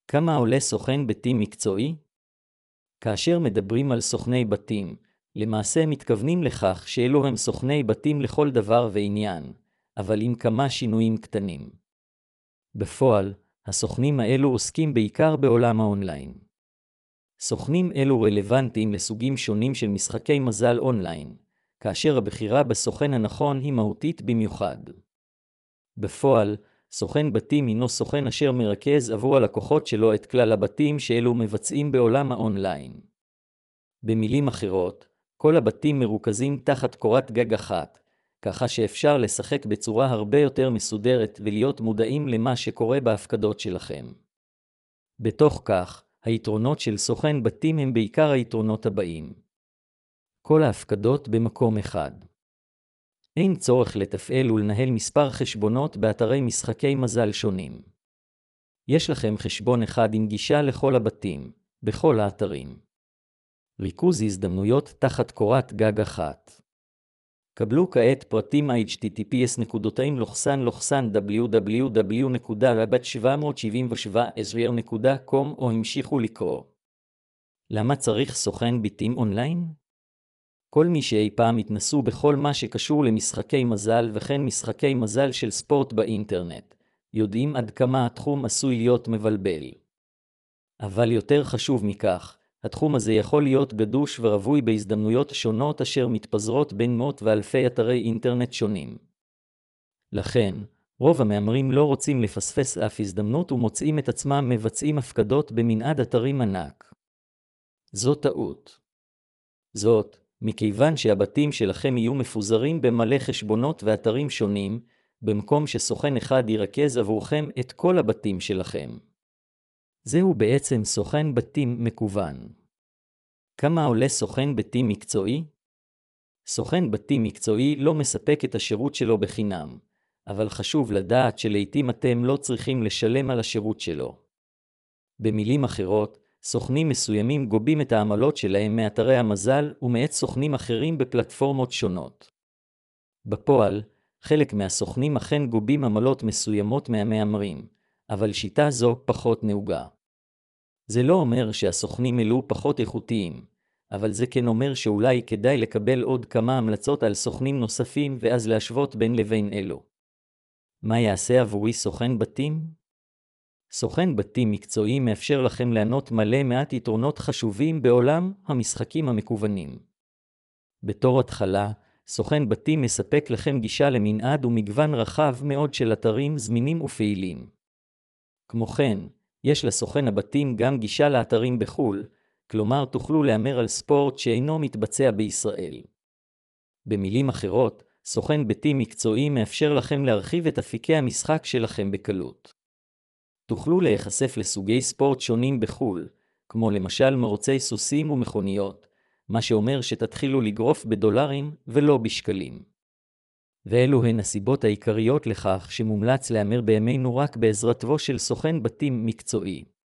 כמה עולה סוכן בתים מקצועי? כאשר מדברים על סוכני בתים, למעשה מתכוונים לכך שאלו הם סוכני בתים לכל דבר ועניין, אבל עם כמה שינויים קטנים. בפועל, הסוכנים האלו עוסקים בעיקר בעולם האונליין. סוכנים אלו רלוונטיים לסוגים שונים של משחקי מזל אונליין, כאשר הבחירה בסוכן הנכון היא מהותית במיוחד. בפועל, סוכן בתים הינו סוכן אשר מרכז עבור הלקוחות שלו את כלל הבתים שאלו מבצעים בעולם האונליין. במילים אחרות, כל הבתים מרוכזים תחת קורת גג אחת, ככה שאפשר לשחק בצורה הרבה יותר מסודרת ולהיות מודעים למה שקורה בהפקדות שלכם. בתוך כך, היתרונות של סוכן בתים הם בעיקר היתרונות הבאים. כל ההפקדות במקום אחד. אין צורך לתפעל ולנהל מספר חשבונות באתרי משחקי מזל שונים. יש לכם חשבון אחד עם גישה לכל הבתים, בכל האתרים. ריכוז הזדמנויות תחת קורת גג אחת. קבלו כעת פרטים https://www.rabat777.com או המשיכו לקרוא. למה צריך סוכן בתים אונליין? כל מי שאי פעם התנסו בכל מה שקשור למשחקי מזל וכן משחקי מזל של ספורט באינטרנט, יודעים עד כמה התחום עשוי להיות מבלבל. אבל יותר חשוב מכך, התחום הזה יכול להיות גדוש ורווי בהזדמנויות שונות אשר מתפזרות בין מאות ואלפי אתרי אינטרנט שונים. לכן, רוב המהמרים לא רוצים לפספס אף הזדמנות ומוצאים את עצמם מבצעים הפקדות במנעד אתרים ענק. זו טעות. זאת, מכיוון שהבתים שלכם יהיו מפוזרים במלא חשבונות ואתרים שונים, במקום שסוכן אחד ירכז עבורכם את כל הבתים שלכם. זהו בעצם סוכן בתים מקוון. כמה עולה סוכן בתים מקצועי? סוכן בתים מקצועי לא מספק את השירות שלו בחינם, אבל חשוב לדעת שלעיתים אתם לא צריכים לשלם על השירות שלו. במילים אחרות, סוכנים מסוימים גובים את העמלות שלהם מאתרי המזל ומאת סוכנים אחרים בפלטפורמות שונות. בפועל, חלק מהסוכנים אכן גובים עמלות מסוימות מהמהמרים, אבל שיטה זו פחות נהוגה. זה לא אומר שהסוכנים אלו פחות איכותיים, אבל זה כן אומר שאולי כדאי לקבל עוד כמה המלצות על סוכנים נוספים ואז להשוות בין לבין אלו. מה יעשה עבורי סוכן בתים? סוכן בתים מקצועי מאפשר לכם לענות מלא מעט יתרונות חשובים בעולם המשחקים המקוונים. בתור התחלה, סוכן בתים מספק לכם גישה למנעד ומגוון רחב מאוד של אתרים זמינים ופעילים. כמו כן, יש לסוכן הבתים גם גישה לאתרים בחול, כלומר תוכלו להמר על ספורט שאינו מתבצע בישראל. במילים אחרות, סוכן בתים מקצועי מאפשר לכם להרחיב את אפיקי המשחק שלכם בקלות. תוכלו להיחשף לסוגי ספורט שונים בחול, כמו למשל מרוצי סוסים ומכוניות, מה שאומר שתתחילו לגרוף בדולרים ולא בשקלים. ואלו הן הסיבות העיקריות לכך שמומלץ להמר בימינו רק בעזרתו של סוכן בתים מקצועי.